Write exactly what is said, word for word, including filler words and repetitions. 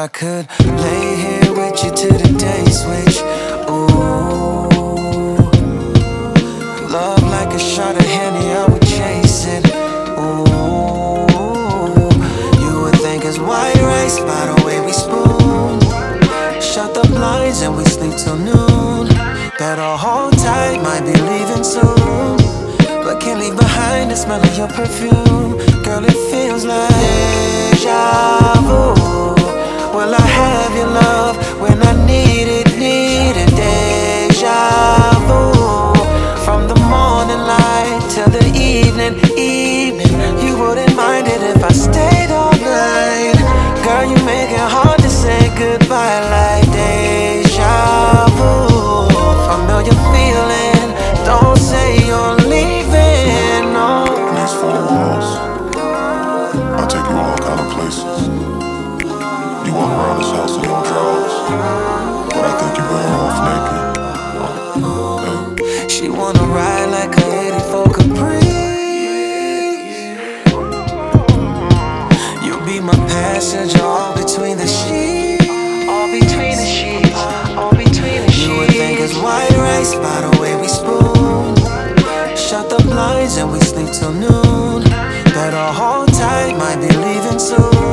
I could lay here with you till the day switch. Ooh, love like a shot of Henny, I would chase it. Ooh, you would think it's white rice by the way we spoon. Shut the blinds and we sleep till noon. Better hold tight, might be leaving soon, but can't leave behind the smell of your perfume. Girl, it feels like deja vu. Will I have your love when I need it, need it? Deja vu. From the morning light till the evening, evening. You wouldn't mind it if I stayed all night. Girl, you make it hard to say goodbye like deja vu. Familiar feeling, don't say you're leaving, no. Next four walls, I'll take you all kind of places. You walk around this house in your drawers, but I think you're better off naked. Hey. She wanna ride like a eighty-four Capri. You'll be my passenger all between the sheets. All between the sheets. All between the sheets. You would think it's white rice by the way we spoon. Shut the blinds and we sleep till noon. Better hold tight, might be leaving soon.